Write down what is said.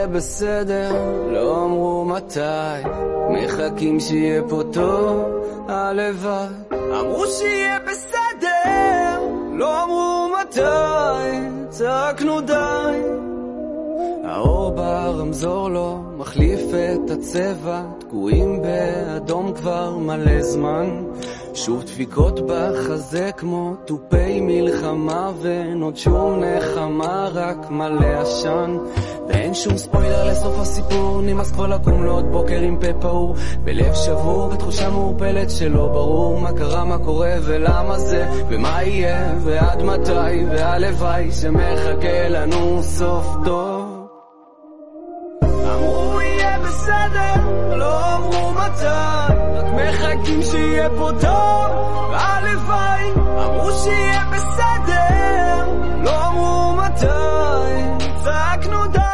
שיהיה בסדר, לא אמרו מתי, מחכים שיהיה פה טוב, הלוואי. אמרו שיהיה בסדר, לא אמרו מתי, צעקנו די. האור ברמזור לא מחליף את הצבע, תקועים באדום כבר מלא זמן, שוב דפיקות בחזה כמו טופי מלחמה, ואין עוד שום נחמה, רק מלא עשן, ואין שום ספוילר לסוף הסיפור. נמאס כבר לקום לעוד בוקר עם פה פעור, בלב שבור, בתחושה מעורפלת שלא ברור מה קרה, מה קורה ולמה זה, ומה יהיה ועד מתי, והלוואי שמחכה לנו סוף טוב. אמרו יהיה בסדר, לא אמרו מתי, רק מחכים שיהיה פה טוב, הלוואי. אמרו שיהיה בסדר, לא אמרו מתי, צעקנו די.